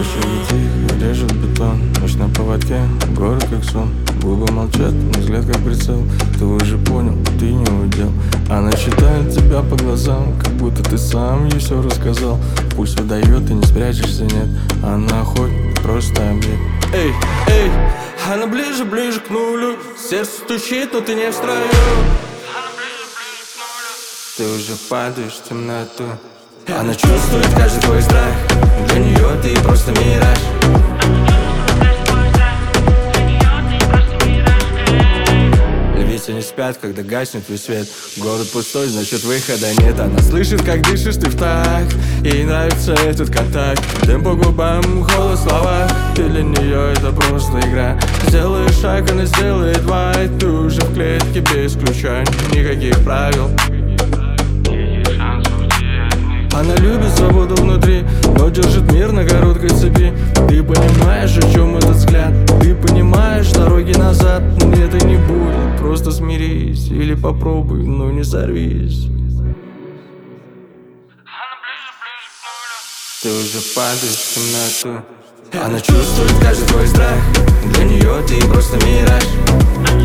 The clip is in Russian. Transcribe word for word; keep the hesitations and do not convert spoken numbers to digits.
Еще тихо режет бетон, ночь на поводке, город как сон. Губы молчат, но взгляд как прицел. Ты уже понял, ты не удел. Она читает тебя по глазам, как будто ты сам ей все рассказал. Пусть выдает, ты не спрячешься, нет. Она охотник, просто объект. Эй, эй, она ближе, ближе к нулю. Сердце стучит, но ты не в строю. Ты уже падаешь в темноту. Она чувствует каждый твой страх. Для нее ты просто мираж. Львицы не спят, когда гаснет весь свет. Город пустой, значит выхода нет. Она слышит, как дышишь ты в такт. Ей нравится этот контакт. Дым по губам, голос в словах. Ты для нее это просто игра. Сделаешь шаг, она сделает два. И ты уже в клетке без ключа. Никаких правил. Она любит свободу внутри, но держит мир на короткой цепи. Ты понимаешь, о чем этот взгляд? Ты понимаешь дороги назад? Нет, и не будет, просто смирись. Или попробуй, но не сорвись. Ты уже падаешь в темноту. Она чувствует каждый твой страх. Для нее ты просто мираж.